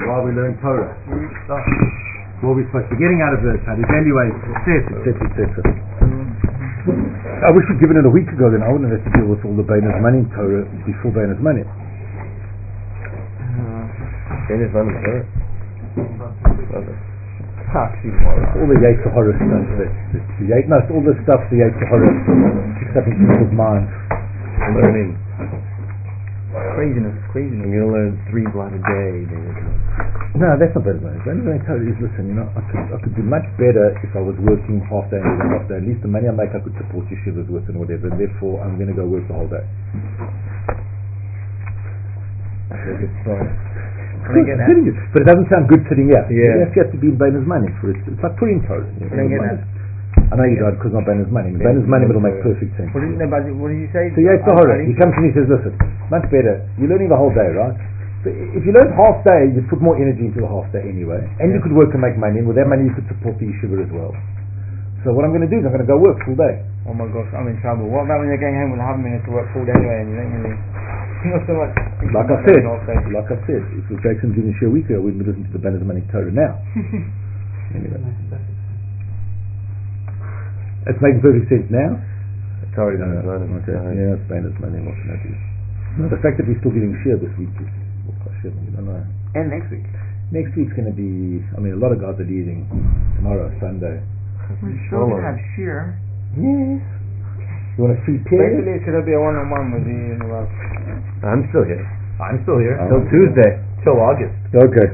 why we learn Torah, what we're supposed to be getting out of it, how to evaluate success, etc., etc. I wish we'd given it a week ago, then I wouldn't have to deal with all the Beinas Manim Torah before Beinas Manim. Beinas Manim Torah? All the Yetzer Hara stuff. It's all the stuff the Yetzer Hara picks up in people's minds. Learning. Craziness. I'm going to learn 3 blot a day. No, that's not better. The only thing I tell you is, listen, I could do much better if I was working half day and half day. At least the money I make I could support yeshivas with and whatever, and therefore I'm going to go work the whole day. But it doesn't sound good sitting here. Yeah. You have to be in Beinas Manim for it. It's like Purim Torah. I know you don't because not Beinas Manim. Beinas Manim it'll make perfect sense. What did you say? So Yetzer Hara, he comes to me and says, listen, much better. You're learning the whole day, right? So if you learn half day, you put more energy into the half day anyway, and you could work and make money, and with that money you could support the yeshiva as well. So what I'm going to do is I'm going to go work full day. Oh my gosh, I'm in trouble. What about when you're going home with 100 minutes to work full day anyway, and you don't really... Not so much. Like I said, if it was Jackson doing a show a week ago, we wouldn't listen to the Beinas Manim Torah now. Anyway. It's making perfect sense now? It's already done. Okay. Yeah, it's Beinas Manim. What can I do? No, the fact that we're still giving share this week is... I don't know. And next week? Next week's going to be... I mean, a lot of guys are leaving tomorrow, Sunday. We're still going to have share. Yes. You want a free pair? Basically, it's going to be a one-on-one with the... I'm still here. Till Tuesday. Till August. Okay.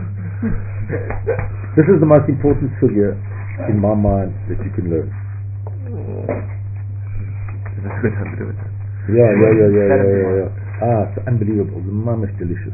This is the most important sugya in my mind that you can learn. Is this a good time to do it? Yeah. It's unbelievable. The mom is delicious.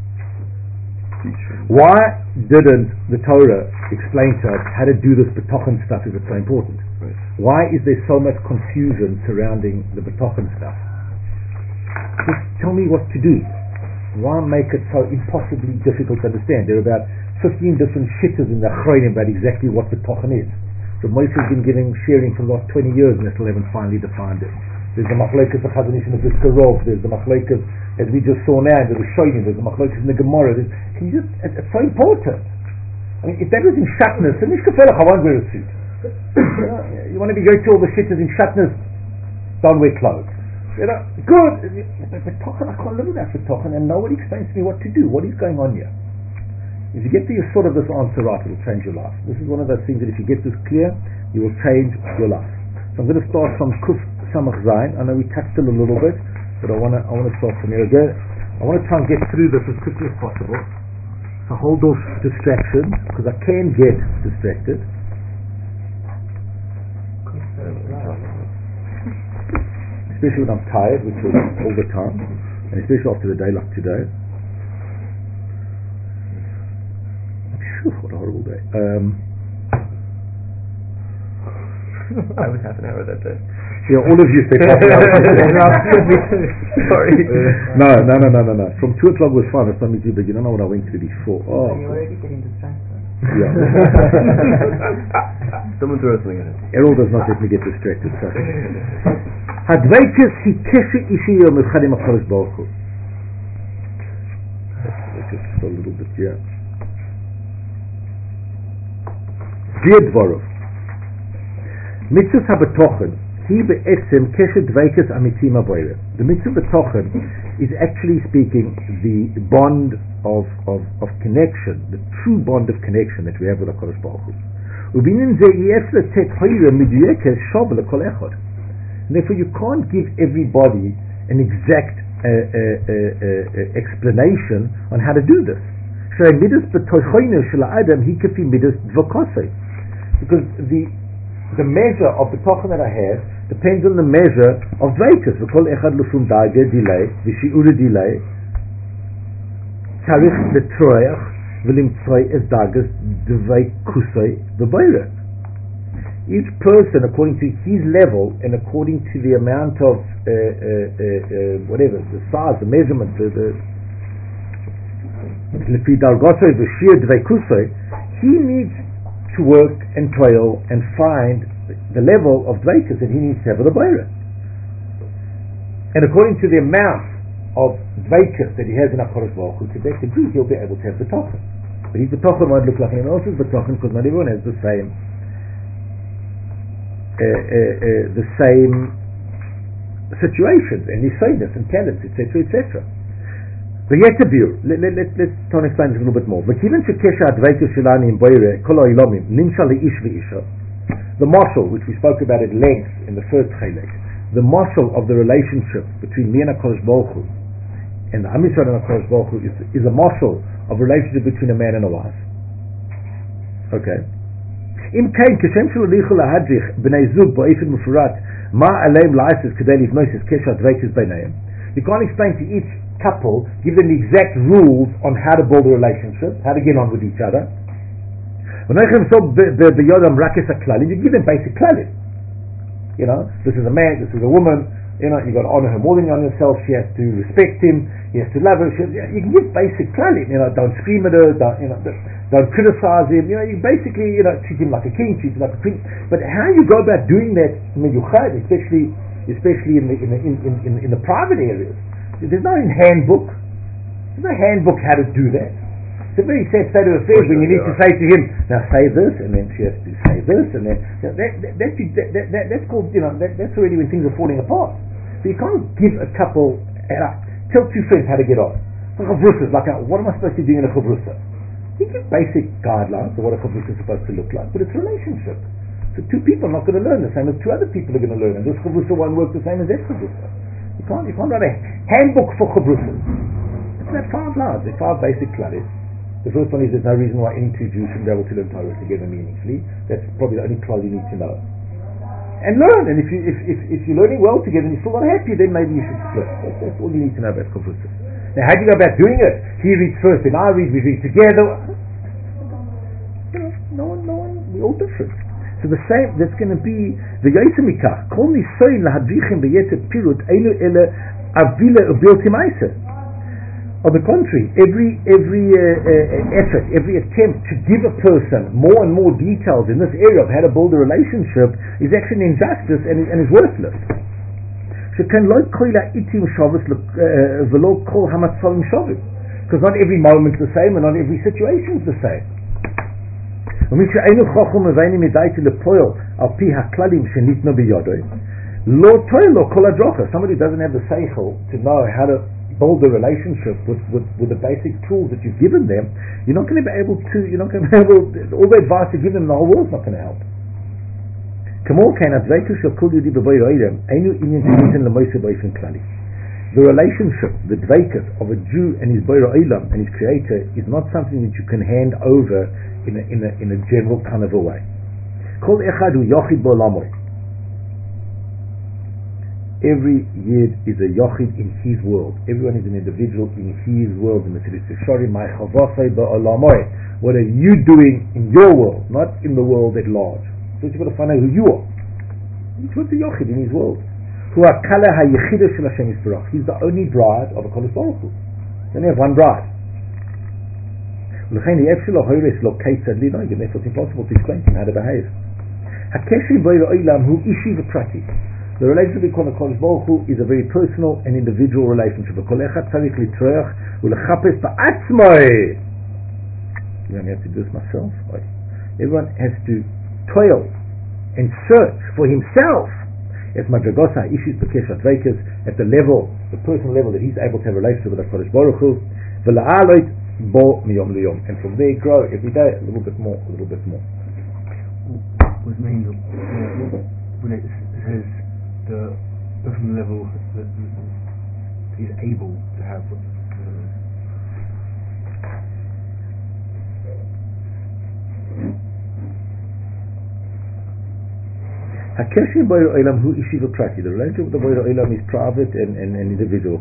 Why didn't the Torah explain to us how to do this betochen stuff if it's so important? Right. Why is there so much confusion surrounding the betochen stuff? Just tell me what to do. Why make it so impossibly difficult to understand? There are about 15 different shittahs in the Achronim about exactly what betochen is. So Moshe has been sharing for the last 20 years and still haven't finally defined it. There's the machlokes of Chazon Ish and the Brisker Rov. There's the machlokes, as we just saw now, in the Rishonim. There's the machlokes in the Gemara. It's so important. I mean, if that was in Shatnez, then Mishkafelach, I won't wear a suit. You want to be going to all the shittahs in Shatnez, don't wear clothes. Good. But Tochen, I can't live without Tochen, and nobody explains to me what to do. What is going on here? If you get the sort of this answer right, it will change your life. This is one of those things that if you get this clear, you will change your life. So I'm going to start from Kuf Samach Zayin. I know we touched it a little bit, but I want to start from here again. I want to try and get through this as quickly as possible. So hold off distractions, because I can get distracted. Especially when I'm tired, which is all the time, and especially after a day like today. What a horrible day. I was half an hour that day. Yeah, all of you said half an hour. Sorry. No. From 2 o'clock was fine. That's not me too, but you don't know what I went through before. Oh, you're already getting distracted. Yeah. Someone throw something at it. Errol does not let me get distracted. Hadveikes hi keshe ishiyo mechadim HaKadosh Baruch Hu. Just a little bit, yeah. Dvarov. Mitzvah habetochen. He be'etzem keshe dveikes amitim aboire. The mitzvah betochen is actually speaking the bond of connection, the true bond of connection that we have with HaKadosh Baruch Hu. Ubinin ze yef letet hoyle miduyekes shav lekol echad. Therefore, you can't give everybody an exact explanation on how to do this. Because the measure of the tochen that I have depends on the measure of dveikus. V'kol echad l'fum daga delay, v'shi'ura delay, tzarich l'troyach v'limtzoi es dagas dveikusoi v'bayra. Each person, according to his level and according to the amount of whatever, the size, the measurement, he needs to work and toil and find the level of dveikus that he needs to have with the bayra. And according to the amount of dveikus that he has in HaKadosh Baruch Hu, to that degree he'll be able to have betochen. But his betochen won't look like anyone else's betochen, because not everyone has the same situations and nisayness and talents, etc., etc. The Yetabir, let's try and explain this a little bit more. The marshal, which we spoke about at length in the first chelek, the marshal of the relationship between me and HaKadosh Baruch Hu, and the Am Yisrael and HaKadosh Baruch Hu is a marshal of a relationship between a man and a wife. Okay. Im kein כשם שלא ליכול להדריך בני זוג באופן מפורט מה עליהם לעשות כדי לבנות את קשר הדבקות ביניהם. You can't explain to each couple, give them the exact rules on how to build a relationship, how to get on with each other. You give them basic klalim. You know, this is a man, this is a woman, you know, you've got to honor her more than you honor yourself, she has to respect him, he has to love her, you can give basic klalim, you know, don't scream at her, don't criticize him, you know, you basically, you know, treat him like a king, treat him like a queen. But how you go about doing that, especially in the private areas, there's no handbook. There's no handbook how to do that. It's a very sad state of affairs when you need to say to him, now say this, and then she has to say this, and then that's called, you know, that's already when things are falling apart. So you can't give a couple, tell two friends how to get on. Like what am I supposed to do in a chavrusa? You give basic guidelines of what a chavrusa is supposed to look like, but it's a relationship. So two people are not going to learn the same as two other people are going to learn, and this chavrusa won't work the same as that chavrusa. You can't write a handbook for chavrusas. It's not 5 laws. There's 5 basic klalim. The first one is there's no reason why any two Jews shouldn't be able to learn Torah together meaningfully. That's probably the only klal you need to know. And learn. And if you're learning well together and you're still not happy, then maybe you should split. That's all you need to know about chavrusas. Now, how do you go about doing it? He reads first, then I read. We read together. No one. We're all different. So the same, that's going to be the Yosemikach. Kol nisoyin lahadrichim b'yetzer pirut einu ele avila ubiltimaisa. On the contrary, every effort, every attempt to give a person more and more details in this area of how to build a relationship is actually an injustice and is worthless. Because not every moment is the same and not every situation is the same. Somebody who doesn't have the seichel to know how to build a relationship with the basic tools that you've given them, you're not going to be able to, all the advice you give them, the whole world's not going to help. The relationship, the dveikus of a Jew and his Borer Olam and his Creator is not something that you can hand over in a general kind of a way. Every Yid is a Yochid in his world. Everyone is an individual in his world. What are you doing in your world, not in the world at large? So you've got to find out who you are. Each one's a Yochid in his world. He's the only bride of a Kodesh Baruch Hu. You only have one bride. Therefore it's impossible to explain to him how to behave. The relationship between the Kodesh Baruch Hu is a very personal and individual relationship. You don't have to do this myself. Everyone has to toil and search for himself at Madragosa, issues Bekeshat Veikas, at the level, the personal level that he's able to have a relationship with the Kodesh Baruch Hu, and from there grow every day a little bit more. What does it mean when it says the personal level that he's able to have? The relationship with the Borer Olam is private and individual.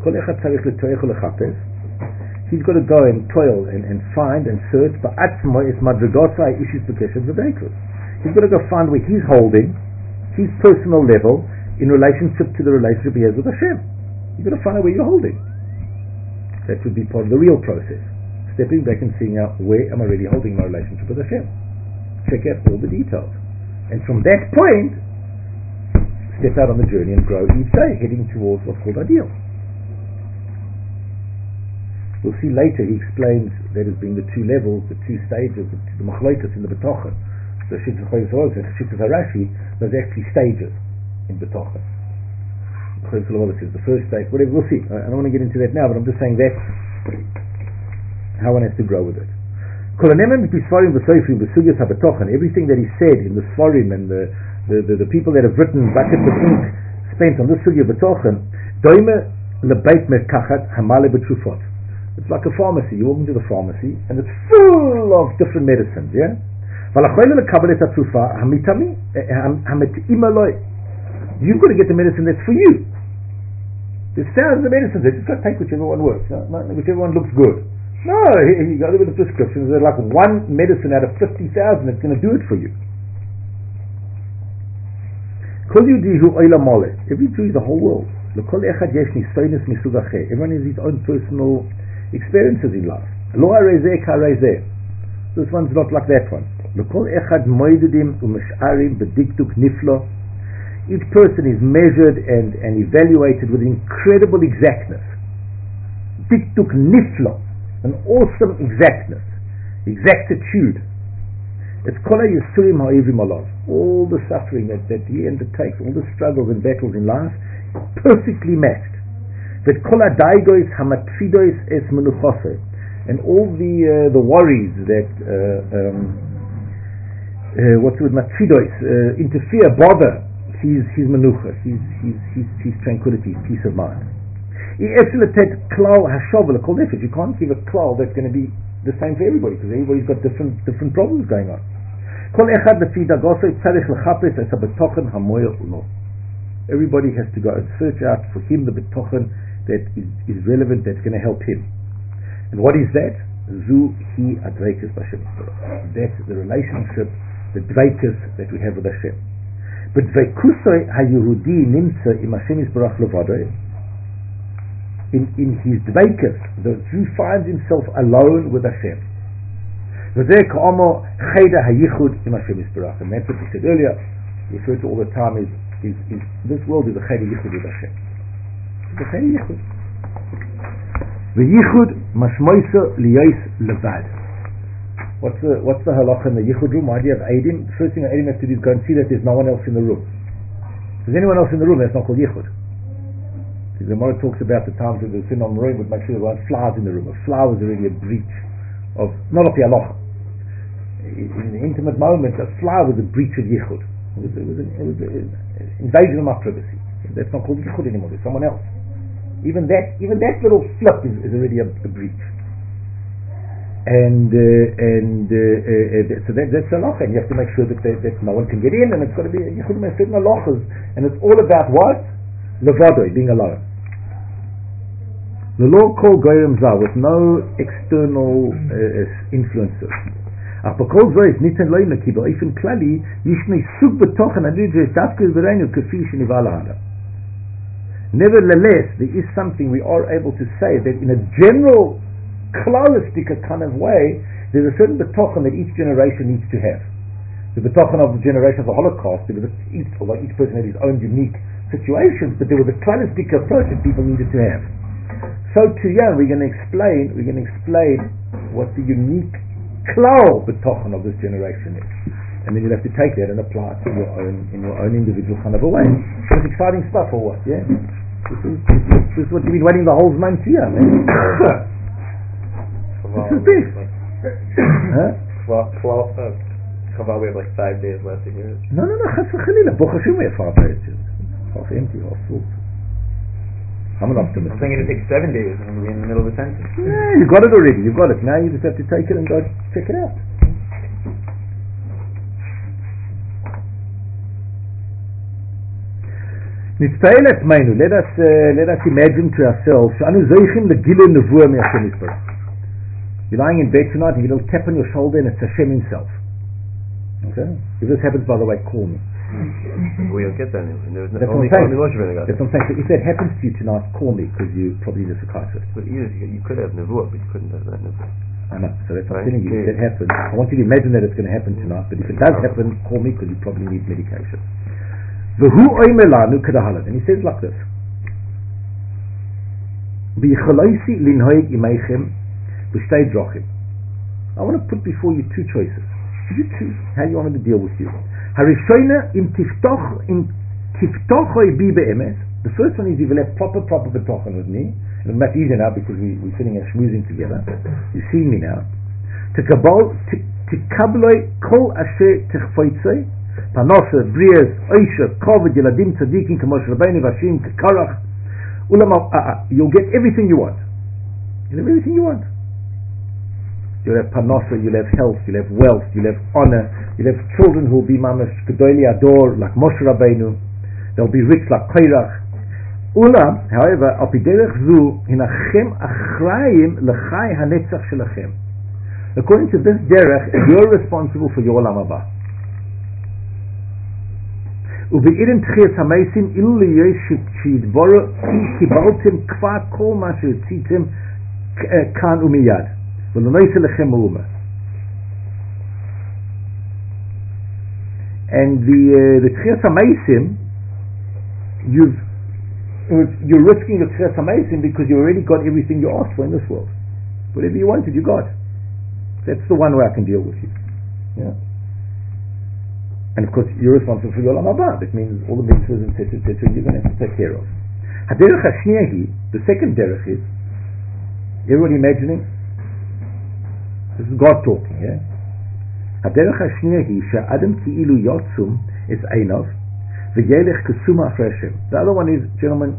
He's got to go and toil and find and search. He's got to go find where he's holding his personal level in relationship to the relationship he has with Hashem. You've got to find out where you're holding. That would be part of the real process. Stepping back and seeing out, where am I really holding my relationship with Hashem? Check out all the details. And from that point, step out on the journey and grow each day, heading towards what's called ideal. We'll see later he explains that as being the two levels, the two stages, the machlokas in the betochen. So Shittas Chayos and Shittas Harashi, there's actually stages in betochen. Chayos is the first stage, whatever, we'll see. I don't want to get into that now, but I'm just saying that's how one has to grow with it. Everything that he said in the Sfarim and the people that have written buckets of ink spent on this sugya betochen, doime lebeit merkachat hamale betrufot. It's like a pharmacy. You walk into the pharmacy and it's full of different medicines, yeah? You've got to get the medicine that's for you. There's thousands of medicines. Just got to take whichever one works, whichever one looks good. No, you got to look at the prescriptions. There's like one medicine out of 50,000 that's going to do it for you. Every Jew is the whole world. Everyone has his own personal experiences in life. This one's not like that one. Each person is measured and evaluated with incredible exactness. Diktuk niflo, an awesome exactness, exactitude. It's kola yisurim ha'ivim alav. All the suffering that he undertakes, all the struggles and battles in life, perfectly matched. That kola daigois hamatfidois es menuchose, and all the worries that what's with matfidois interfere, bother his menucha, his tranquility, his peace of mind. You can't give a klal that's going to be the same for everybody, because everybody's got different problems going on. Everybody has to go and search out for him the betochen that is relevant, that's going to help him. And what is that? Zu hi adveikus b'Hashem. That's the relationship, the dveikus that we have with Hashem. But dveikusoi ha-Yehudi nimtza im Hashem yisbarach levadoi. In his dveikus, the Jew finds himself alone with Hashem. V'zeh ka'amo cheda ha-yichud im Hashem yisbarach. And that's what we said earlier, referred to all the time, is this world is a cheda yichud with Hashem. It's a cheda yichud. V'yichud mashmoisa liyos levad. What's the halacha in the yichud room? Why do you have Eidim? The first thing an Eidim has to do is go and see that there's no one else in the room. If there's anyone else in the room, that's not called yichud. The Gemara talks about the times when the sin on the room would make sure there weren't flowers in the room. A flower was already a breach of, not of the halacha. In the intimate moment, a flower was a breach of yichud. It was an invasion of my privacy. That's not called yichud anymore. There's someone else. Even that little flip is already a breach. And so that's a halacha, and you have to make sure that no one can get in, and it's got to be yichud with certain halachas, and it's all about what? Levadoi, being alone. The law called goyim zah, with no external influences. Nevertheless, there is something we are able to say, that in a general klaristic kind of way, there's a certain betochen that each generation needs to have. The betochen of the generation of the Holocaust, although each person had his own unique situations, but there was a klaristic approach that people needed to have. So too, yeah, we're going to explain what the unique klal betochen of this generation is, and then you'll have to take that and apply it in your own individual kind of a way. So it's exciting stuff, or what? Yeah, this is what you've been waiting the whole month here, man. This is big. Chaval, we have like 5 days left to hear it. No, chas v'chalila. Baruch Hashem, we have 5 days. Half empty, half full. I'm an optimist. I'm thinking it takes 7 days and we'll be in the middle of the sentence. Yeah, you got it already. You've got it. Now you just have to take it and go check it out. Let us imagine to ourselves, you're lying in bed tonight and you get a little tap on your shoulder and it's Hashem himself. Okay? If this happens, by the way, call me. We don't get that anymore. That's what I'm saying. So if that happens to you tonight, call me, because you probably need a psychiatrist. But you could have nevuah, but you couldn't have that nevuah. I know. So that's what I'm telling you. If that happens, I want you to imagine that it's going to happen tonight. But if it does happen, call me, because you probably need medication. And he says like this. V'yichaloisi linhoig imeichem b'shtei drochim. I want to put before you two choices. You choose how you want me to deal with you. Harishona im tiftochoi bi be'emes. The first one is you will have proper betochen with me. It's much easier now because we're sitting and schmoozing together. You see me now. Tikabloi kol asher techfoitzoi panosa, brias, oisha, koved, yeladim, tzadikim, kamosh rabbeinu, vashim, kakarach. You'll get everything you want. You'll have everything you want. You'll have panosa, you'll have health, you'll have wealth, you'll have honor, you'll have children who will be mamash gedolei ador like Moshe Rabbeinu. They'll be rich like Kairach. Ulam, however, al piderech zu hinachem achrayim lechai hanetzach shelachem. According to this derech, you're responsible for your olam haba. ובעירים תחייס המייסים אילו ליש שידברו קיבלתם כבר כל מה שרציתם כאן ומיד ולא נעשה לכם מאומה. And the תחייס המייסים, you're risking the תחייס המייסים because you already got everything you asked for in this world. Whatever you wanted, you got. That's the one way I can deal with you. Yeah. And of course, you're responsible for your olam haba. That means all the mitzvahs, etc., you're going to have to take care of. Haderech hashniyahi, the second derech is, everybody imagining? This is God talking, yeah? Haderech hashniyahi, sha'adam ki'ilu yotzum is einov, v'yelech kesuma afre Hashem. The other one is, gentleman,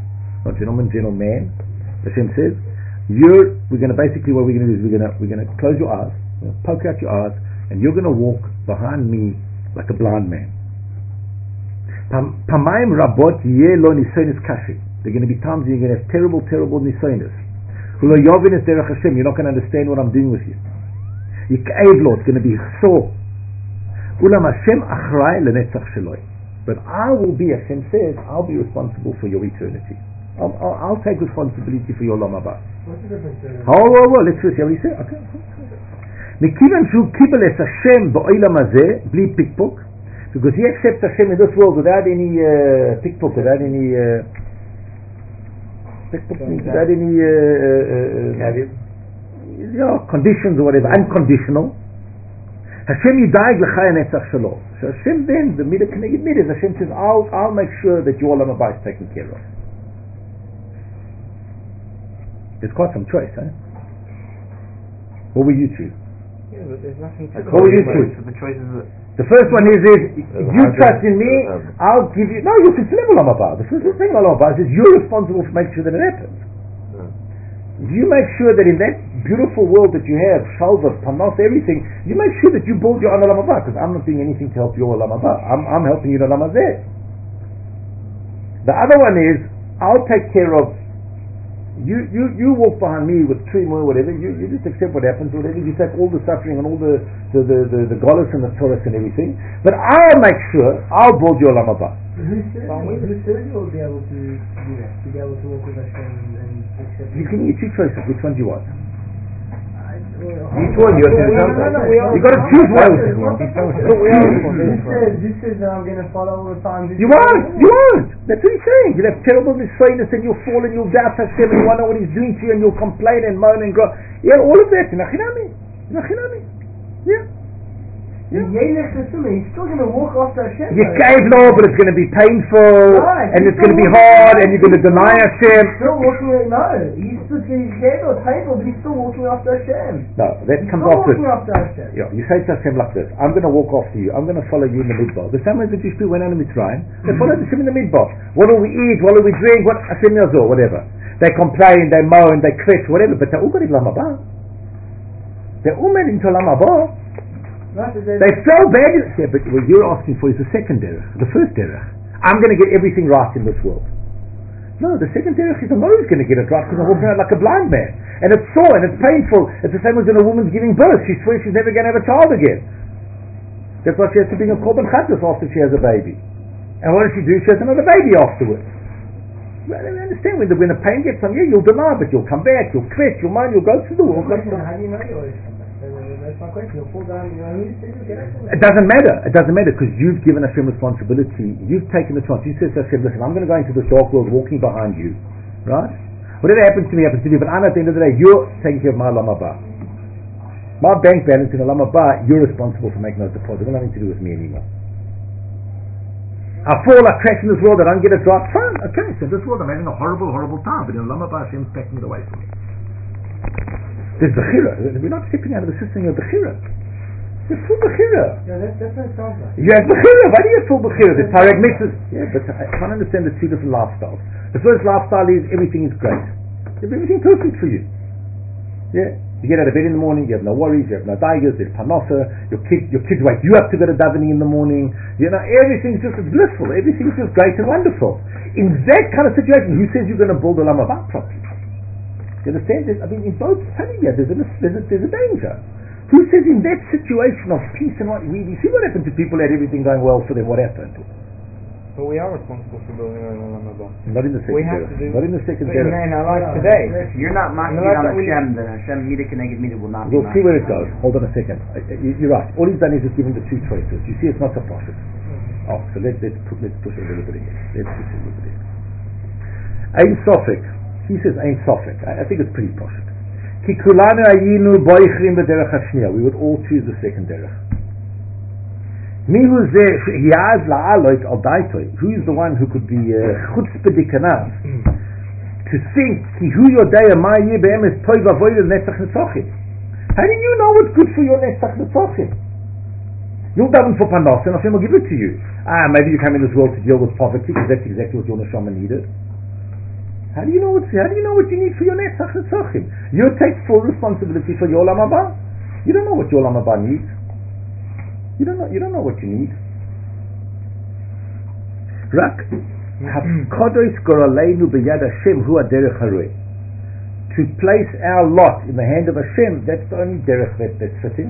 Hashem says, we're going to basically, what we're going to do is we're going to close your eyes, poke out your eyes, and you're going to walk behind me like a blind man. Pamayim rabot yeh lo nisonis kashi. There are going to be times when you're going to have terrible nisonis. Hulo yovin es derech Hashem. You're not going to understand what I'm doing with you. Yik'ev lo. It's going to be sore. Ulam Hashem achrai lenetzach sheloi. But I will be, Hashem says, I'll be responsible for your eternity. I'll take responsibility for your olam haba. What's the difference? Let's see what he said. Okay. מכיוון שהוא קיבל את השם בעולם הזה בלי פיקפוק, because he accepts Hashem in this world without any pickpocket, without any conditions or whatever, unconditional. Hashem yidaig l'chai hanetzach shelo. So Hashem then, the midah k'neged midah, Hashem says, I'll make sure that your olam haba is taken care of. There's quite some choice, huh? What will you choose? But there's nothing to what will you choose? The choices that the first one is you trust in me, I'll give you. No, you can still have olam haba. The first thing olam haba is you're responsible for making sure that it happens. If you make sure that in that beautiful world that you have, shalva, panos, everything, you make sure that you build your own olam haba, because I'm not doing anything to help your olam haba. I'm helping you in olam hazeh. The other one is I'll take care of. You walk behind me with trim or whatever, you just accept what happens, whatever, you take all the suffering and all the golas and the taurus and everything, but I'll make sure, I'll build your olam haba. Who says you'll be able to do that? To be able to walk with Hashem and accept You can get two choices, which one do you want? each one you have to do something. You've got to choose one. Who says that I'm going to follow all the time? You won't. That's what he's saying. You'll have terrible misogynist and you'll fall and you'll doubt Hashem and you won't know what he's doing to you and you'll complain and moan and grow. Yeah, all of that. Yeah. He's still going to walk after Hashem. You gave no, but it's going to be painful, and it's going to be hard, and you're going to deny Hashem. Still walking, he's gave no painful, but he's still walking after Hashem. No, that comes after. Yeah, you say to Hashem like this: I'm going to walk after you. I'm going to follow you in the midbar. The same way the Jewish people went out in Mitzrayim, they followed Hashem in the midbar. What do we eat? What do we drink? What Hashem yazor, whatever. They complain, they moan, they kvetch, whatever. But they all got in olam haba. They all made into olam haba. They fell bad. Yeah, but what you're asking for is the second derech. The first derech, I'm going to get everything right in this world. No, the second derech is the mother's going to get it right because I'm walking out like a blind man, and it's sore and it's painful. It's the same as when a woman's giving birth. She swears she's never going to have a child again. That's why she has to bring a korban chatas after she has a baby. And what does she do? She has another baby afterwards. Well, I understand when the pain gets on you, you'll deny, but you'll come back, you'll quit, you'll mind, you'll go through the world. How do you know yours? That's my question. You'll fall down. It doesn't matter because you've given Hashem responsibility. You've taken the chance. You said to Hashem, listen, I'm going to go into this dark world walking behind you, right? Whatever happens to me, happens to me. But at the end of the day, you're taking care of my Olam Haba. My bank balance in Olam Haba, you're responsible for making those deposits. It has nothing to do with me anymore. I fall, I crash in this world, I don't get a draft. Fine, okay. So in this world I'm having a horrible, horrible time. But in Olam Haba, Hashem's packing it away from me. There's Bechira. We're not stepping out of the system of Bechira. There's full Bechira. Yeah, that's what it sounds like. You have Bechira. Why do you have full Bechira? There's Tarek Mitzvahs. Yeah, but I can't understand the two different lifestyles. The first lifestyle is everything is great. You have everything perfect for you. Yeah. You get out of bed in the morning, you have no worries, you have no daigers, there's panosa, your kids wake you up to go to davening in the morning, everything's just blissful, everything's just great and wonderful. In that kind of situation, who says you're going to build a Olam Haba properly? You understand this? I mean, in both studies there's a danger. Who says in that situation of peace and what we see what happened to people that had everything going well for them, what happened? But we are responsible for building our own Olam Haba. Not in the second have to do. Not in the second in our life today. You're not mocking No, on that's what Hashem, then Hashem Mida Keneged Mida will not be We'll see where it mocking. goes. Hold on a second. You're right. All he's done is just given the two choices. You see, it's not a profit. Oh, so let's push it a little bit ahead. Let's push it a little bit ahead. Ein Sofek. He says Ein Sofek. I think it's pretty profit. Ki kulanu ayinu boichrim b'derech hashniya. We would all choose the second derech. Who is the one who could be chutzpahdik enough to think ki hu yodaya ma yeh be'emes toy v'avoy l'netzach netzochim? How do you know what's good for your netzach netzochim? You'll daven for panos and Hashem will give it to you. Maybe you come in this world to deal with poverty because that's exactly what your neshama needed. How do you know what you need for your netzach netzochim? You take full responsibility for your Olam Haba. You don't know what your Olam Haba needs. You don't know what you need. Rak hafkados goraleinu b'yad Hashem hu haderech haroi. To place our lot in the hand of Hashem, that's the only derech that's fitting.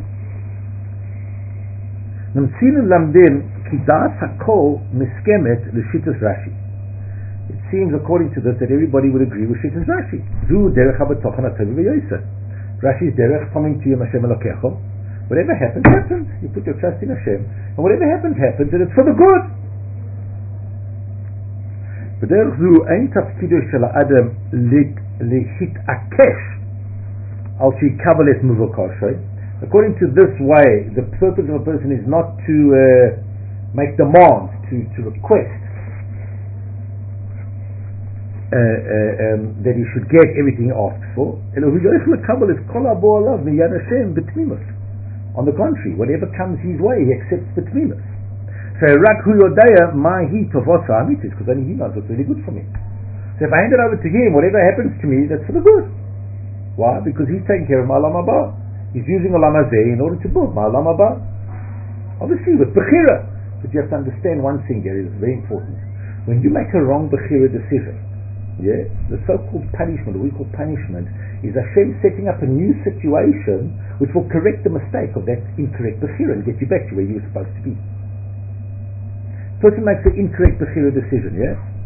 Namtzinu lamdim ki das hakol miskemet l'shitas Rashi. It seems, according to this, that everybody would agree with Shitas Rashi. Zu derech habatochen atav v'yoyser. Rashi's derech coming to you, Hashem Elokecho. Whatever happens, happens. You put your trust in Hashem, and whatever happens, happens, and it's for the good. According to this way, the purpose of a person is not to make demands, to request that he should get everything he asks for. On the contrary, whatever comes his way, he accepts between us. So Rak Hu Yodaya Mahi Tavosa Amitis, because only he knows what's really good for me. So if I hand it over to him, whatever happens to me, that's for the good. Why? Because he's taking care of my Olam Haba. He's using Olam Hazeh in order to build my Olam Haba. Obviously with Bechira. But you have to understand one thing here is very important. When you make a wrong Bechira decision, the so-called punishment, what we call punishment, is Hashem setting up a new situation which will correct the mistake of that incorrect Bechira and get you back to where you were supposed to be. Person makes an incorrect Bechira decision,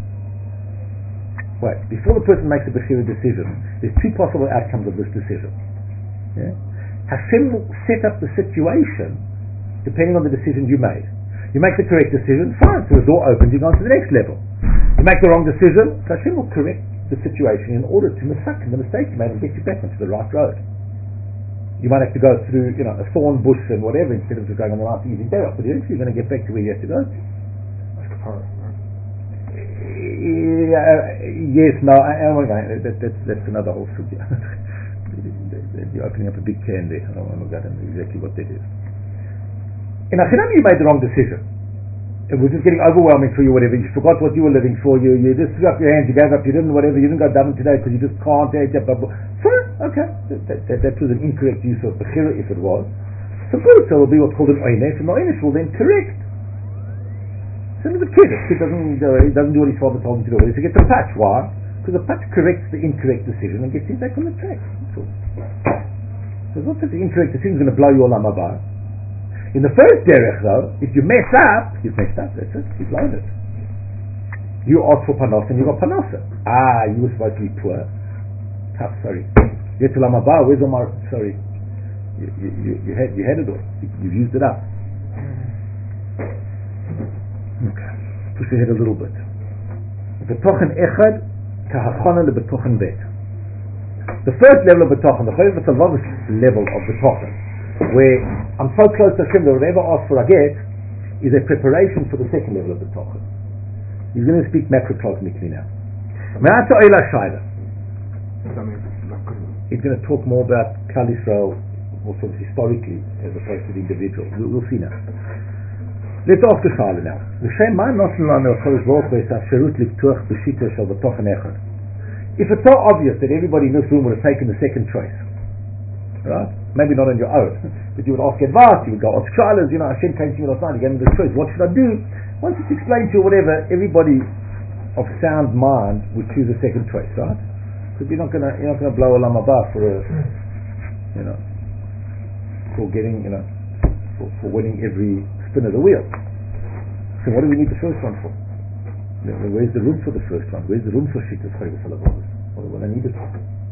Wait, before the person makes a Bechira decision, there's two possible outcomes of this decision. Hashem will set up the situation depending on the decision you made. You make the correct decision, fine, so the door opens, you go on to the next level. You make the wrong decision, so Hashem will correct the situation in order to misak the mistake you made and get you back onto the right road. You might have to go through, a thorn bush and whatever instead of just going on the right easy derech, but eventually you're going to get back to where you have to go to. That's kapara, right? Yes, no, that's another whole subject. You're opening up a big can there. I don't want to go into exactly what that is. In Achinam you made the wrong decision. It was just getting overwhelming for you, whatever. You forgot what you were living for. You just threw up your hands, you gave up, you didn't whatever, you didn't go daven today because you just can't. Fine, okay. That was an incorrect use of Bechira if it was. So good, so it will be what's called an Oynesh, and the Oynesh will then correct. Same with the kid. The kid doesn't do what his father told him to do. He gets a patch. Why? Because the patch corrects the incorrect decision and gets him back on the track. So it's not that the incorrect decision is going to blow your Olam Haba. In the first derech though, if you mess up, you've messed up, that's it, you've blown it. You asked for panos and you got panosa. You were supposed to be poor. Tough, sorry. Get to Olam Haba, where's Omar? Sorry. You had it all. You've used it up. Okay. Push ahead a little bit. Betochen echad kahachana lebetochen bet. The first level of B'tochen, the Choyv V'Salvavis level of B'tochen, where I'm so close to Hashem that whatever I ask for I get, is a preparation for the second level of B'tochen. He's going to speak macrocosmically now. Ma'ata Oila Shaila. He's going to talk more about Klal Yisrael, also historically, as opposed to the individual. We'll see now. Let's ask the Shaila now. L'shem ma nosen lanu HaKadosh Baruch Hu es ha'afsherut liftuach b'shita shel B'tochen echad. If it's so obvious that everybody in this room would have taken the second choice, right? Maybe not on your own, but you would ask advice, you would go ask Shalas, Hashem came to me last night, he gave me the choice, what should I do? Once it's explained to you, whatever, everybody of sound mind would choose a second choice, right? Because you're not gonna blow Olam Haba for for getting, for winning every spin of the wheel. So what do we need the first one for? Where's the room for the first one? Where's the room for Shittas Choyv V'Salavavis? What I need it for?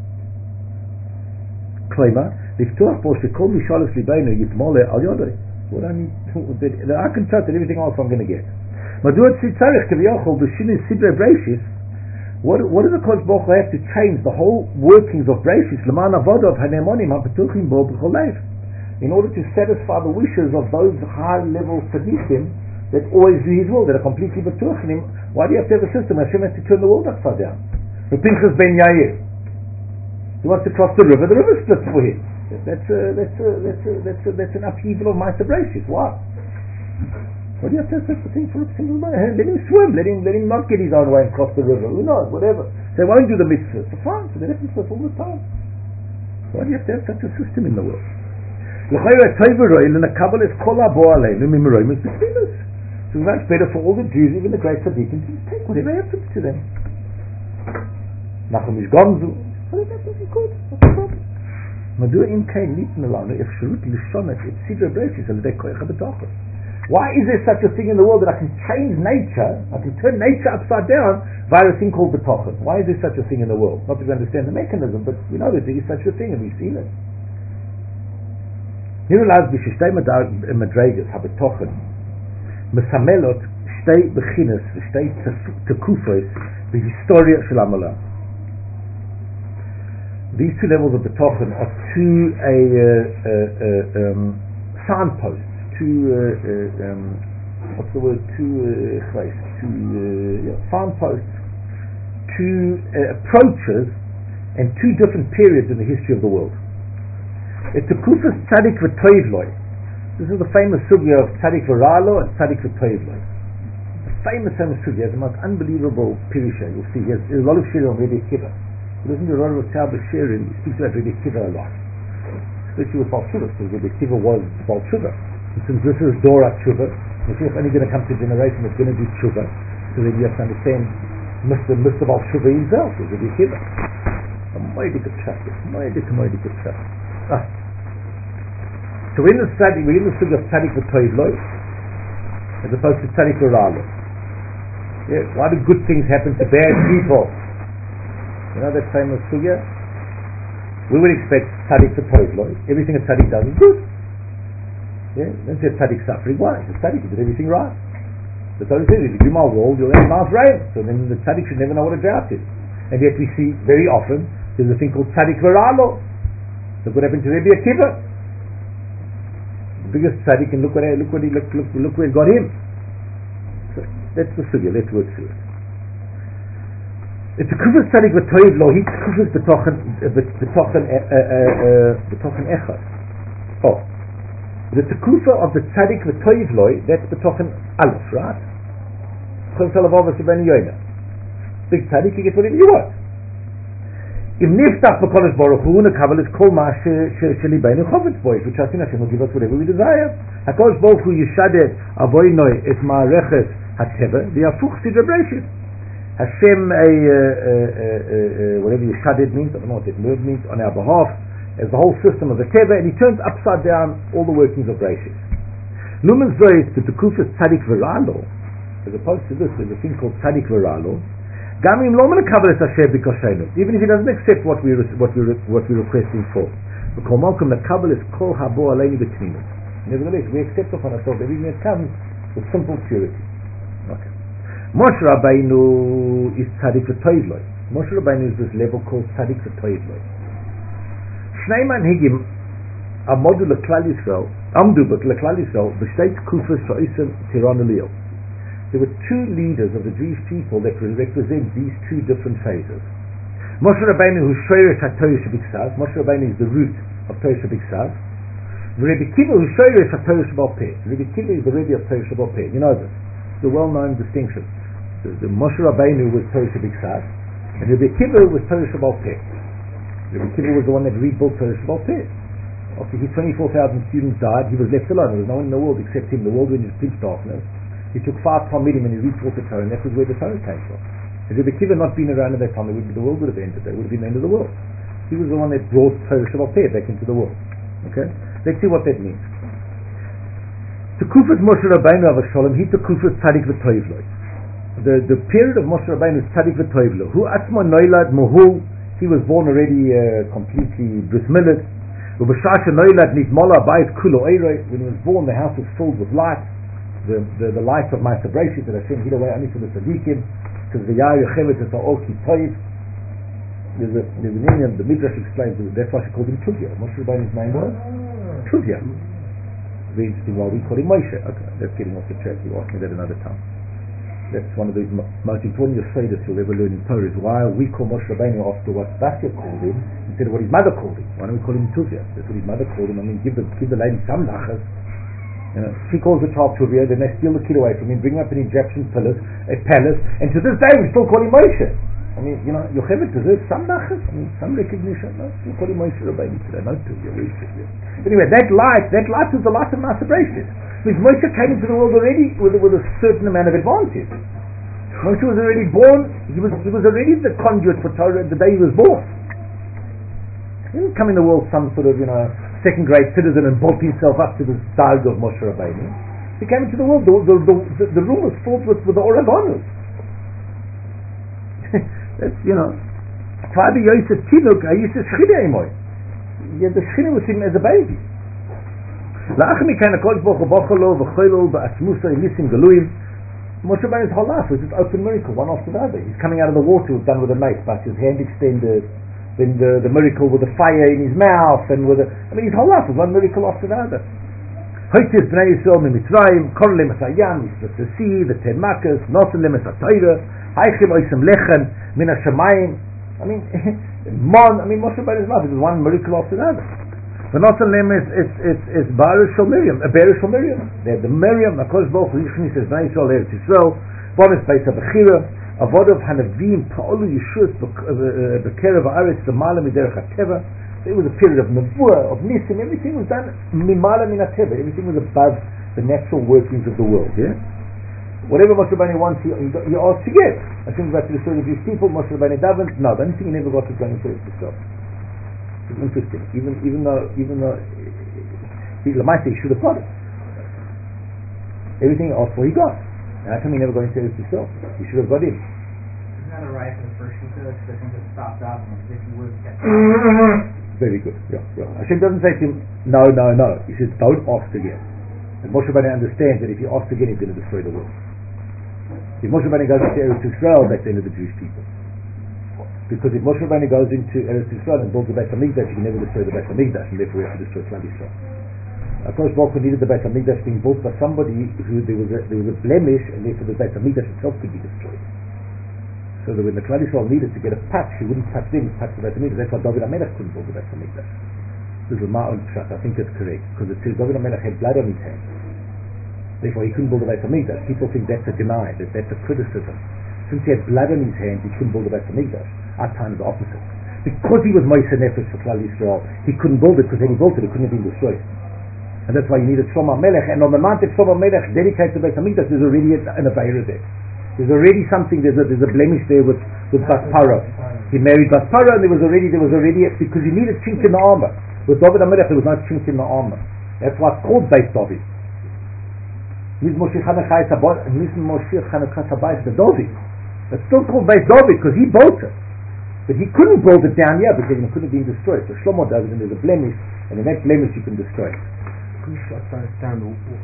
Klema, Liftuach Bo Shekol Mishalas Libeinu Yitmole Al Yodoi. What I need, I can trust that everything else I'm going to get. Maduat Tzitzarech Kaviyachol B'Shinin Sidrei Breishis. What does the Kodesh Baruch Hu have to change the whole workings of Breishis? L'man Avodav Hanemonim HaPetuchim Bo B'Chol Lev. In order to satisfy the wishes of those high-level tzaddikim that always do His will, that are completely betuach in Him. Why do you have to have a system? Hashem has to turn the world upside down. Pinchas ben Yair, he wants to cross the river splits for him. That's an upheaval of Ma'aser Breishis. Why? Why do you have to have such a thing for a single man? Let him swim. Let him not get his own way and cross the river. Who knows? Whatever. They won't do the mitzvahs. So fine. So they have mitzvahs all the time. Why do you have to have such a system in the world? So it's much better for all the Jews, even the great tzaddikim, to take whatever happens to them. Nachum is Gomzu. Whatever happens is good. What's the problem? Why is there such a thing in the world that I can change nature, I can turn nature upside down via a thing called B'tochen? Why is there such a thing in the world? Not that we understand the mechanism, but we know that there is such a thing and we've seen it. Here allows b'shishtei madregas ha-B'tochen mesamelot shtei b'chinas v'shtei tekufos v'historia shel Amalem. These two levels of B'tochen are two signposts, signposts, two approaches, and two different periods in the history of the world. It's Tekufas Tzadik V'Toivloi. This is the famous sugya of Tzadik V'Ralo and Tzadik V'Toivloi. The famous sugya has the most unbelievable pirisha. You'll see, there's a lot of shir on Rebbe Akiva. Listen to a lot of Tzal B'Shirin, he speaks about Rebbe Akiva a lot. Especially with Baal Tshuva, because Rebbe Akiva was Baal Tshuva. And since this is Dora Tshuva, Mashiach only going to come to a generation that's going to do Tshuva, so then you have to understand Mr. Baal Tshuva himself, is Rebbe Akiva. A mighty good chap, mighty good chap. So we're in the sugya of Tzadik V'Toivloi as opposed to Tzadik V'Ralo. Yeah, why do good things happen to bad people? You know that famous sugya? We would expect Tzadik V'Toivloi. Everything a Tzadik does is good. Yeah, don't say Tzadik suffering. Why? The Tzadik did everything right. The Torah says, if you do my will, you'll have a nice rain. So then the Tzadik should never know what a drought is. And yet we see very often there's a thing called Tzadik V'Ralo. Look what happened to Rebbe Akiva. The biggest tzaddik, and look where it got him. So that's the sugya. Let's work through it. It's a kufas tzaddik v'toivlo. He kufas b'tochen echad. Oh, the tekufa of the tzaddik v'toivlo. That's b'tochen aleph, right? Chol salavavas ben yoyna. Big tzaddik, you get whatever you want. If niftach b'kodesh baruch hu nekabel es kol ma shelibeinu chovetz boy, which Hashem will give us whatever we desire. HaKadosh baruch hu yishadet avoinoi es ma'areches hateva v'yafuch sidra breishis. Hashem, whatever yishadet means, I don't know what that word means, on our behalf, as the whole system of the teva, and he turns upside down all the workings of breishis. Lumen zois to tekufas tzadik v'ralo, as opposed to this, there's a thing called tzadik v'ralo. Even if he doesn't accept what we're requesting for. Nevertheless, we accept upon ourselves everything that comes with simple purity. Okay. Moshe Rabbeinu is Tzadik V'Toivloi. Moshe Rabbeinu is this level called Tzadik V'Toivloi. Shnei Manhigim Amodu L'Klal Yisrael, Amdu L'Klal Yisrael, B'Shtei Tkufas Sha'isem Tiran Eliyah. There were two leaders of the Jewish people that represent these two different phases. Moshe Rabbeinu, who's Shoresh HaTorah Shebiksav. Moshe Rabbeinu is the root of Torah Shebiksav. Rebbe Kiva, who's Shoresh HaTorah Shebal Peh. Rebbe Kiva is the Rebbe of Torah Shebal Peh. You know this. It's a well-known distinction. The Moshe Rabbeinu was Torah Shebiksav, and Rebbe Kiva was Torah Shebal Peh. Rebbe Kiva was the one that rebuilt Torah Shebal Peh. After his 24,000 students died, he was left alone. There was no one in the world except him. The world went into pitch darkness. He took 5 Talmidim and he retaught the Torah, and that was where the Torah came from. Had Rebbe Kiva not been around at that time, the world would have ended. It would have been the end of the world. He was the one that brought Torah Shebal Peh back into the world. Okay? Let's see what that means. Tekufat Moshe Rabbeinu Avashalom, he Tekufat Tzadik V'Toivlo. The period of Moshe Rabbeinu is Tzadik V'Toivlo. Hu Atzma Noilad Mohu, he was born already completely bris milad. When he was born, the house was filled with light, the light of Ma'aser Bereshit that Hashem hid away only for the tzaddikim, because the Yah Yochevet is all Kitoiv. There's an Indian, the Midrash explains, that's why she called him Tuvia. Moshe Rabbeinu's name was Tuvia. Very interesting, why we call him Moshe. Okay, that's getting off the track. You ask me that another time. That's one of the most important Yesodis you'll ever learn in Torah, is why we call Moshe Rabbeinu after what Basya called him instead of what his mother called him. Why don't we call him Tuvia? That's what his mother called him. I mean, give the lady some nachas. You know, she calls the child Tuvia, then they steal the kid away from him, bring him up in Egyptian palace, and to this day we still call him Moshe. I mean, you know, Yocheved deserves some nachas, I mean, some recognition. No, still call him Moshe Rabbeinu today, no Tuvia. Anyway, that light was the light of Ma'aser Bereshit. Because Moshe came into the world already with a certain amount of advantage. Moshe was already born, he was already the conduit for Torah the day he was born. He didn't come in the world some sort of, second-grade citizen and built himself up to the style of Moshe Rabbeinu. He came into the world, the room was filled with the Oregonus. That's, Father Yosef Tinuk, I used to Shechina Emoy. Yeah, the Shechina was him as a baby. Moshe Rabbeinu's whole life was just open miracle, one after the other. He's coming out of the water, was done with a mace, but his hand extended. Then the miracle with the fire in his mouth, and his whole life was one miracle after the other. Hoitis Bnei Yisrael miMitzrayim, Kol Lemes Hayam, he split the sea, the 10 Makkos, Nosen Lemes HaTorah, Haichim Oisem Lechem, Min HaShamayim. Moshe Rabbeinu's life is one miracle after the other. The Nosen Lemes is Baruch Shel Miriam, a Baruch Shel Miriam. They have the Miriam, HaKadosh Baruch Hu Yichnis says Bnei Yisrael Eretz Yisrael, Bonis Beis HaBechira, Avodav Hanavim Pa'olu Yeshus B'Kerev Haaretz L'Mala Miderech HaTeva. There was a period of Nevuah, of Nisim, everything was done Mimala Min HaTeva, everything was above the natural workings of the world, yeah? Whatever Moshe Rabbeinu wants, he asked to get. I think about the story of these people, Moshe Rabbeinu davened, no, the only thing he never got was going to himself. It's interesting, even though he should have got it. Everything he asked for, he got. And how come he never got into it himself? He should have got in. Isn't that a right for the first shita? Because since it stopped out, if he would have kept Very good, yeah. Hashem doesn't say to him, no. He says, don't ask again. And Moshe Rabbeinu understands that if he asks again, he's going to destroy the world. If Moshe Rabbeinu goes into Eretz Yisrael, that's the end of the Jewish people. Because if Moshe Rabbeinu goes into Eretz Yisrael and builds the Beit HaMikdash, he can never destroy the Beit HaMikdash, and therefore he has to destroy Klal Yisrael. HaKadosh Baruch Hu needed the Beit HaMikdash being built by somebody who there was a blemish, and therefore the Beit HaMikdash itself could be destroyed. So that when the Klal Yisrael needed to get a patch, he wouldn't touch them, touch the Beit HaMikdash. That's why David HaMelech couldn't build the Beit HaMikdash. This is my own pshat. I think that's correct, because it says David HaMelech had blood on his hands. Therefore he couldn't build the Beit HaMikdash. People think that's a deny, that's a criticism. Since he had blood on his hands, he couldn't build the Beit HaMikdash. Our time is the opposite. Because he was Moshe Nefesh for Klal Yisrael, he couldn't build it, because when he built it, it couldn't have been destroyed. And that's why you needed Shlomo Melech. And on the mount that Shlomo Melech dedicates the Beit HaMikdash, there's already an Aveira there. There's already something. There's a blemish there with Bas Paro. He married Bas Paro, and there was already because he needed chink in the armor. With David HaMelech, there was no chink in the armor. That's why it's called Beit David. It's still called Beit David because he built it. But he couldn't build it down here because it could have been destroyed. So Shlomo does it, and there's a blemish, and in that blemish you can destroy it. Understand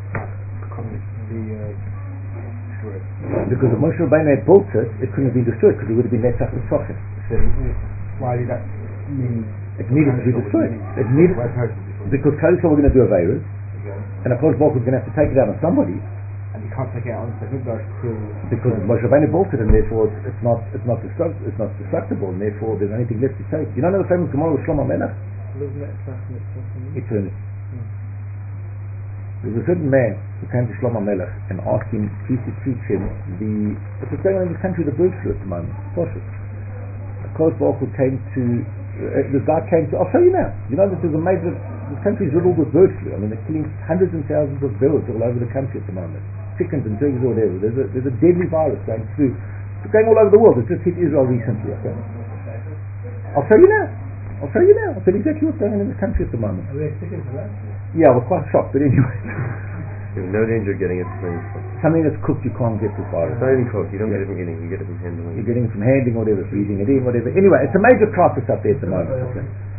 because if Moshe Rabbeinu had built it, it couldn't have been destroyed because it would have been Netzach Mitzrachim. So why did that mean It needed to be destroyed. It needed because Klal Yisrael were going to do Aveirus, and of course Baruch was going to have to take it out on somebody. And you can't take it out on the Mikdash because Moshe Rabbeinu built it, and therefore it's not destructible, and therefore there's anything left to take. You don't know the famous Gemara with Shlomo Melech? Eternity. There was a certain man who came to Shlomo Melech and asked him please to teach him what's going on in this country, the bird flu at the moment. Of course, Baruch came to this guy came to. I'll show you now. You know this country is riddled with bird flu. I mean, they're killing hundreds and thousands of birds all over the country at the moment. Chickens and turkeys or whatever. There's a deadly virus going through. It's going all over the world. It's just hit Israel recently. Okay? I'll show you now. I'll tell you exactly what's going on in this country at the moment. Are we chickens for that? Yeah, we're quite shocked, but anyway. There's no danger of getting it from something that's cooked. You can't get this virus. It's not even cooked. You don't get it from eating. You get it from handling. You're getting it from handling, whatever, freezing it in, whatever. Anyway, it's a major crisis up there at the moment. Okay?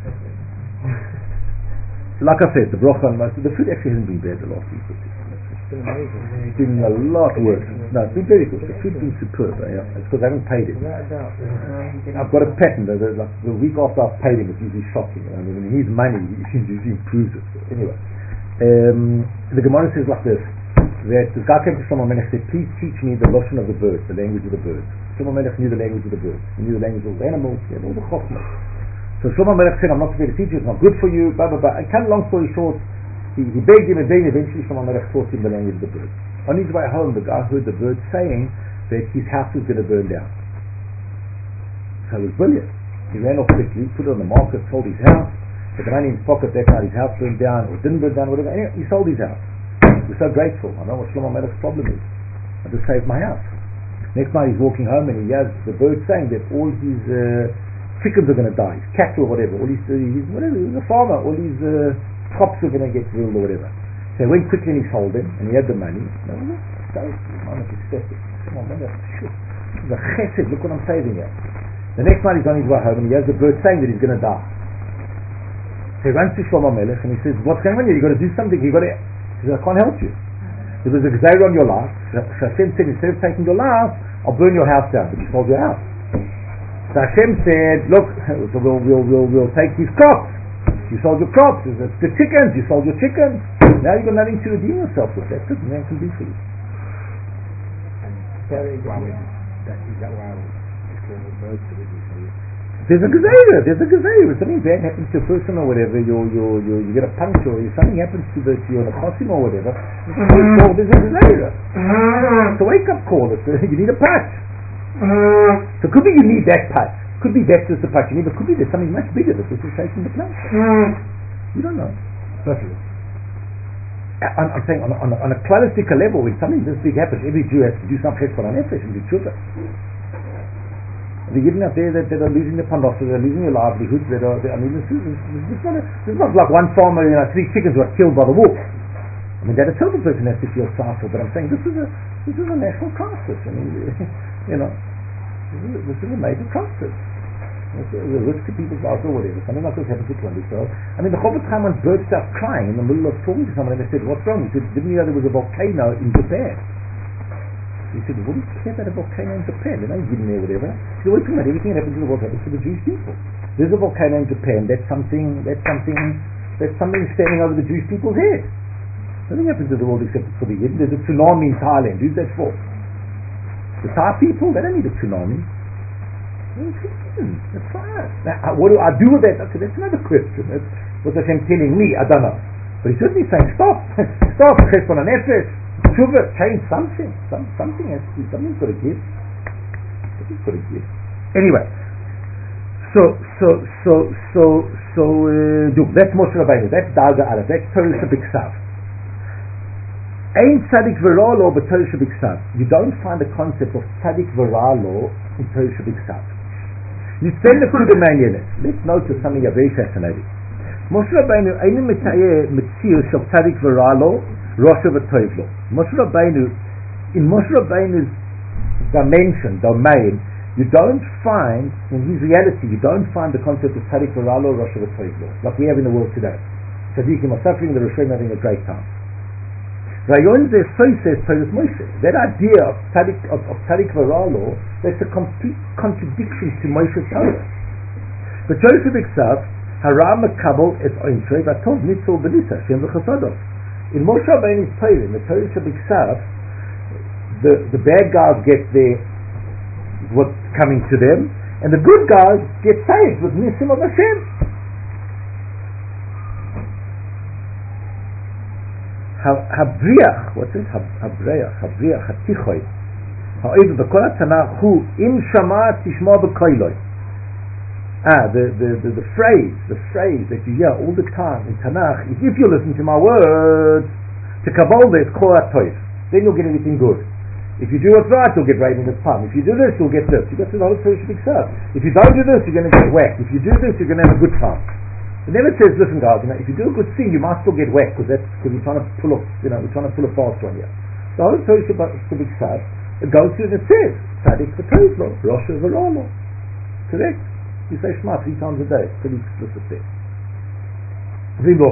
Like I said, the bracha on the food actually hasn't been bad the last week. It's been amazing. It's been a lot worse. No, it's been very good. The food's been superb. Yeah? It's because I haven't paid it. I've got a pattern. Like the week after I've paid him, it's usually shocking. I mean, when he needs money, he usually improves it. So anyway. The Gemara says like this, that this guy came to Shlomo Melech and said, please teach me the lashon of the birds, the language of the birds. Shlomo Melech knew the language of the birds. He knew the language of the animals. He had all the chokmah. So Shlomo Melech said, I'm not prepared to teach you, it's not good for you, blah, blah, blah. And kind of long story short, he begged him, eventually Shlomo Melech taught him the language of the birds. On his way home, the guy heard the bird saying that his house was going to burn down. So it was brilliant. He ran off quickly, put it on the market, sold his house, put the money in his pocket, that night his house burned down, or didn't burn down, whatever. Anyway, he sold his house. He was so grateful. I know what Shlomo Melech's problem is. I just saved my house. Next night he's walking home and he hears the bird saying that all his chickens are going to die, his cattle or whatever, all his whatever, he was a farmer, all his crops are going to get killed or whatever. So he went quickly and he sold them and he had the money. So I'm ecstatic. Come on, man, shit. This is a chesed, look what I'm saving here. The next night he's on his way home and he hears the bird saying that he's going to die. So he runs to Shlomo Melech and he says, what's going on here? You've got to do something. He says, I can't help you. There was a gzeira on your life. So Hashem said, instead of taking your life, I'll burn your house down. But you sold your house. So Hashem said, look, so we'll take his crops. You sold your crops. It's the chickens. You sold your chickens. Now you've got nothing to redeem yourself with. That's it. Man can do for you. Is that why it's called the birds that we say? There's a gzeira. If something bad happens to a person or whatever, you get a puncture, or if something happens to your nechosim or whatever, there's a gzeira. It's a wake up call. You need a patch. So it could be you need that patch. Could be that's just the patch you need, but could be there's something much bigger that this is taking the place. You don't know. Perfect. I'm saying on a klalistic level, when something this big happens, every Jew has to do some cheshbon nefesh and do tshuva. The Yidden out there that are losing their pandosa, they're losing their livelihoods, this is not like one farmer, 3 chickens were killed by the wolf. I mean, that itself a person has to feel sorry for, but I'm saying this is a national crisis. I mean, this is a major crisis. It's a risk to people's lives or whatever. Something like this happens to Klal Yisrael. I mean, the Chofetz Chaim once burst out crying in the middle of talking to someone and they said, what's wrong? He said, didn't you know there was a volcano in Japan? He said, what do you care about a volcano in Japan? They're not hidden there or whatever. He said, what are you talking about? Everything that happens in the world happens to the Jewish people. There's a volcano in Japan. That's something standing over the Jewish people's head. Nothing happens to the world except for the hidden. There's a tsunami in Thailand. Who's that for? The Thai people, they don't need a tsunami. That's fine. Now, what do I do with that? Okay, that's another question. That's what Hashem telling me. I don't know. But he's certainly saying, stop. Stop. Cheshbon nefesh. Tshuva, change something. Something has to be. Something's got to give. Anyway, that's Moshe Rabbeinu. That's Darga Aleph. That's Torah Shabiksav. Ein Tzadik V'Ra Lo b'Torah Shabiksav. You don't find the concept of Tzadik V'Ra Lo in Torah Shabiksav. Let's notice something very fascinating. Moshe Rabbeinu Ein Metayer Metzius of Tzadik V'Ra Lo Rosh V'Toiv Lo. Moshe Rabbeinu, in Moshe Rabbeinu's domain, you don't find, in his reality, you don't find the concept of Tzadik V'Ra Lo Rosh V'Toiv Lo, like we have in the world today. Tzadikim are suffering, the Rishonim having a great time. Rayon Zeh so says Torah Moshe. That idea of Tzadik V'Ra Lo, that's a complete contradiction to Moshe's Torah. But Torah Shabiksav, Hara Makabel es Ointrei Vatov Mitzvah Benisa Shem V'Chasadov. In Moshe Rabbeinu's Torah, in the Torah Shabbat, the bad guys get what's coming to them, and the good guys get saved with Nisim of Hashem. Habriach, what's this? Habriach, Hatichoy. However, the Kol HaTanach Hu Im Shama Tishma B'Koiloi. The phrase that you hear all the time in Tanakh is, if you listen to my words, to Kabbalah is Kol HaToiv, then you'll get everything good. If you do what's right, you'll get right in the palm. If you do this, you'll get this. You got to the whole Torah Shabbat serve. If you don't do this, you're going to get whacked. If you do this, you're going to have a good time. It never says, listen guys, if you do a good thing, you might still get whacked because we're trying to pull off, we're trying to pull a fast one here. The whole Torah Shabbat serve, it goes through and it says, Tzadik v'Tovlo, Rosh v'Rolo. Correct? You say Shema 3 times a day. It's pretty explicit there. This is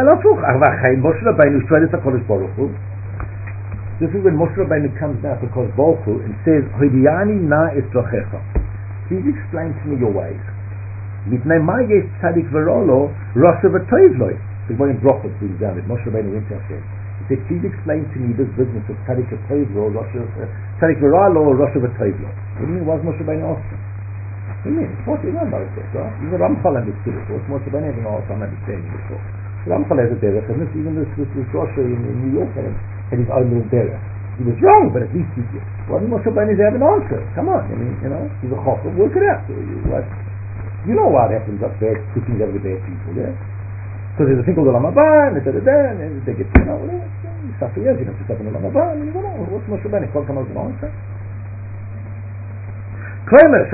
when Moshe Rabbeinu comes down to Kodesh Baruch Hu and says, Hodiani na es drochecha. Please explain to me your ways. Mitnei ma yesh tzadik v'rolo, Rosh v'Tovlo. The way in Brachot brings down it. Moshe Rabbeinu went to Hashem. He said, please explain to me this business of tzadik v'Tovlo, tzadik v'rolo, Rosh v'Tovlo. What do you mean? Why is Moshe Rabbeinu asking? What do you mean? What do you know about it, right? Even Ramchal understood it. What's Moshe Rabbeinu having a hard time understanding it before? Ramchal has a derech, and even this Rosh in New York had his own little derech. He was wrong, but at least he did. Why didn't Moshe Rabbeinu have an answer? Come on, he's a chacham, work it out. You know what happens up there, cooking over the bad people, yeah? Because there's a thing called Olam Haba, and they get, whatever. You suffer years, you don't suffer in Olam Haba, and you go, what's Moshe Rabbeinu? Can't come up with an answer. According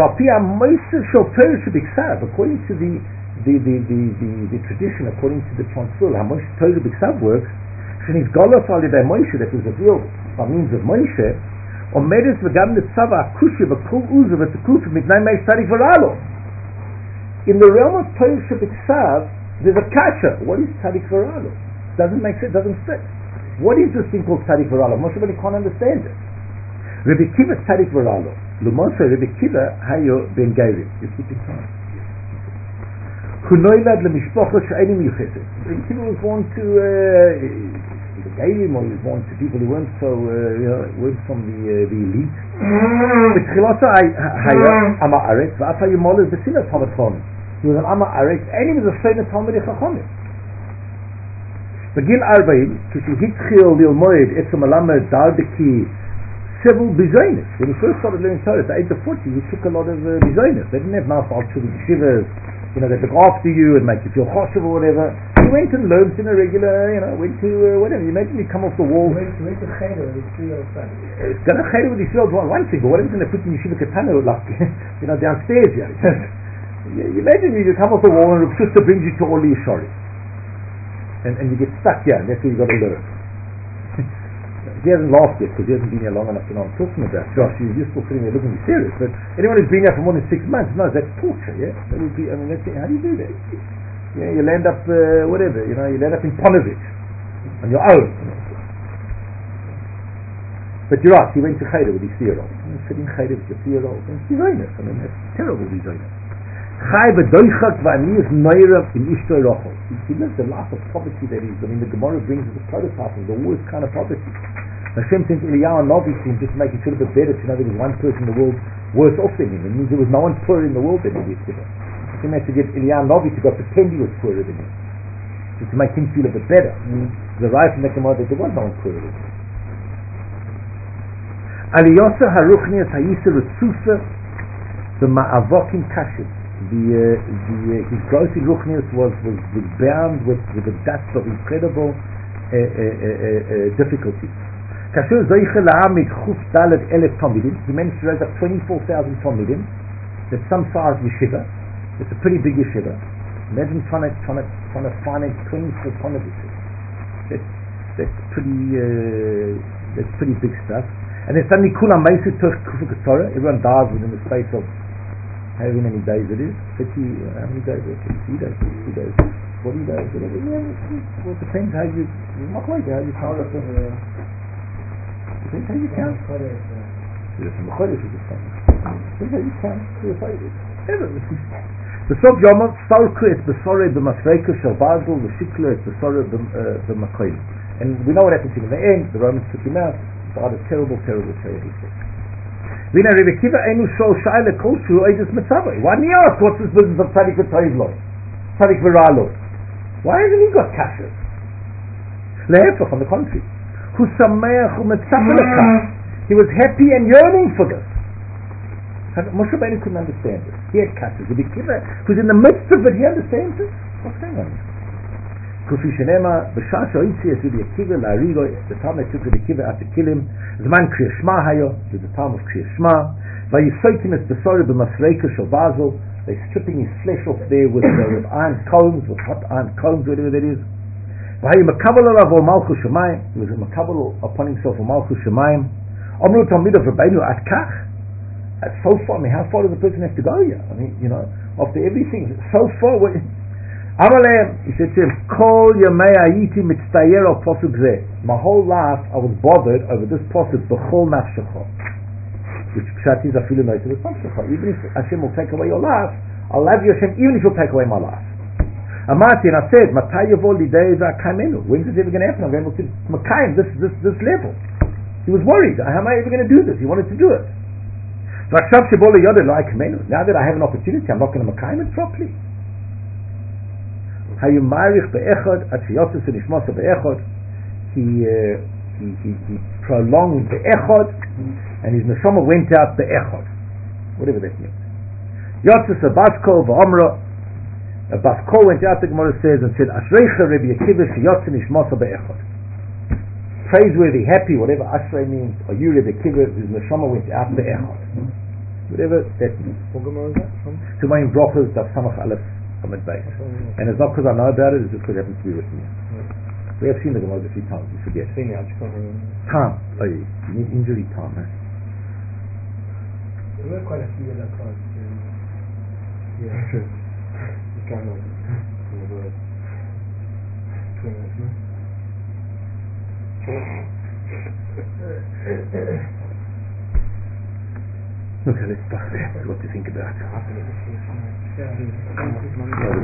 to the tradition, according to the transfer, how Moshe Torah B'Ksav works, Sheniz Golos Al Yedei Moshe, that was revealed by means of Moshe, Omedes V'Gam Netzava Akushya V'Kol Uza V'Tekuf Mitnai Meish Tzadik V'Ralo. In the realm of Torah B'Ksav, there's a kasha. What is Tzadik V'Ralo? Doesn't make sense. Doesn't fit. What is this thing called Tzadik V'Ralo? Moshe Rabbeinu can't understand it. Rabbi Kiva Tzadik V'Ralo. L'moshe Rabbi Kiva Hayo Ben Gairim. You keep in time. Hunoilad leMishpocha she'enim yuchesed. Rabbi Kiva was born to the Gairim, or he was born to people who weren't so weren't from the elite. B'tchilasa Hayo Ama Aretz v'af Hayo Molez B'Sinas Talmid Chacham. He was an Ama Aretz, and he was a son of Talmidei Chachamim. B'gil 40 כשהתחיל ללמוד עצם הלמד דardeki several bizonis. When he first started learning Torah at the age of 40, he took a lot of bizonis. They didn't have nice chuvas, yeshivas, that look after you and make you feel choshev or whatever. He went and learned in a regular, went to whatever. You imagine you come off the wall. He went to cheder with his 3-year-old son. It's going to cheder with his 3-year-old one thing, but what if he's going to put in yeshiva katana like, downstairs here? You imagine you come off the wall and the sister brings you to all the Yeshari. And you get stuck here, and that's where you've got to learn. He hasn't laughed yet because he hasn't been here long enough to know what I'm talking about. Josh, you're still sitting there looking serious, but anyone who's been here for more than 6 months knows that's torture, yeah? That would be, how do you do that? Yeah, you'll end up, whatever, you'll end up in Ponovich on your own. But you're right, he went to Cheder with his 3-year-old. He's sitting Cheder with the 3-year-old. And he's doing it. That's terrible, he's doing it. Chai b'doichak v'aniyus noirav in ishtoi rochel. He lived a life of poverty that is, the Gemara brings as a prototype of the worst kind of poverty. Hashem sent Eliyahu Navi to him just to make it feel a bit better, to know that there's one person in the world worse off than him. It means there was no one poorer in the world than him. Hashem had to get Eliyahu Navi to go pretend he was poorer than him, just to make him feel a bit better. The right from the Gemara that there was no one poorer than him. Aliyasa haruchnias hayisa retzufa the ma'avokim kashim. His growth in ruchnias was bound with the dust of incredible difficulties. Kasher Zoiche La'amid Chuf Dalet 1,000 Talmidim. He managed to raise up 24,000 Talmidim. That's some size yeshiva. It's a pretty big yeshiva. Imagine trying to finance 24 Talmidim. That's pretty big stuff. And then suddenly Kulam Meisu Toch Kufuk Torah. Everyone dies within the space of however many days it is. 30, how many days? 3 days, 60 days, 40 days, whatever. Well, it depends how you count it. Depends how you count. בסוף יום סלקו את בשורי במסרקה של בזל ושיקלו את בשורי במקוים. And we know what happened to him in the end. The Romans took him out. God, a terrible terrible והנה רבי עקיבא אינו שואל שאלה כלשהו איזס מצווה. Why didn't he ask what's this business of tzaddik v'toiv lo? Tzaddik v'ra lo? Why hasn't he got kasher? להפך, on the contrary. הוא שמח ומצפה לכך. He was happy and yearning for this. Moshe Rabbeinu couldn't understand it. He had kasher. Rabbi Akiva, who's in the midst of it, he understands it. What's going on? כפי שנאמר, בשעה שהוציאו את רבי עקיבא להריגו, the time they took Rabbi Akiva out to kill him, זמן קריאת שמע היה, it was the time of קריאת שמע, ויסויקים את בשורי במסרקה של בזל, they're stripping his flesh off there with iron combs, with hot iron combs, whatever that is. והיה מקבל עליו על מלכות שמיים, he was a מקבל upon himself על מלכות שמיים, אמרו תלמידיו רבנו עד כך, so far, I mean, how far does a person have to go here? I mean, you know, after everything, so far, he said to him, Kol yamei hayiti mitztayer al posuk zeh. My whole life I was bothered over this posuk, b'chol nafshecha. Which pshat is afilu noise of nafshecha. Even if Hashem will take away your life, I'll love you Hashem, even if He'll take away my life. Amati, and I said, Matai yavo lidei v'akaimenu. When is this ever going to happen? I'm going to Makayim, this level. He was worried. How am I ever going to do this? He wanted to do it. Now that I have an opportunity, I'm not going to Makayim it properly. He prolonged the echad, and his neshama went out the echad, whatever that means. Yotzes a baskol v'omra, a baskol went out, the Gemara says, and said, Ashreicha Rabbi Akiva sheyotze nishmasa be'echad. Praiseworthy, happy, whatever Ashrei means, or you Rabbi Akiva, his neshama went out the echad, whatever that means. What Gemara is that from? To my brachas, Daf Samach Aleph. And it's not because I know about it, it's just because it happens to be written here. We have seen the Gemara a few times, we forget. I just can't remember. Time. Oh, you need injury time, man. There were quite a few of that cards. Yeah, true. It's kind of like 20 minutes, no? Okay, let's start there. What to think about.